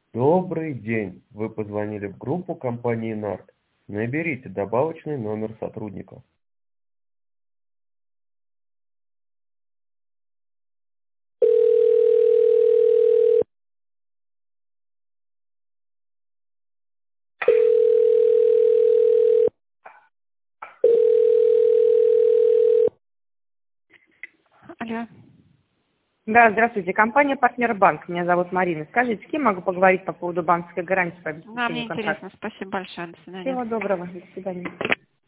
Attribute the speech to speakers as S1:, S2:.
S1: Добрый день. Вы позвонили в группу компании НАРК. Наберите добавочный номер сотрудника.
S2: Алло.
S3: Да, здравствуйте. Компания «Партнер Банк». Меня зовут Марина. Скажите, с кем могу поговорить по поводу банковской гарантии по
S2: Да, мне
S3: обеспечению контракта?
S2: интересно. Спасибо большое. До свидания.
S3: Всего доброго. До свидания.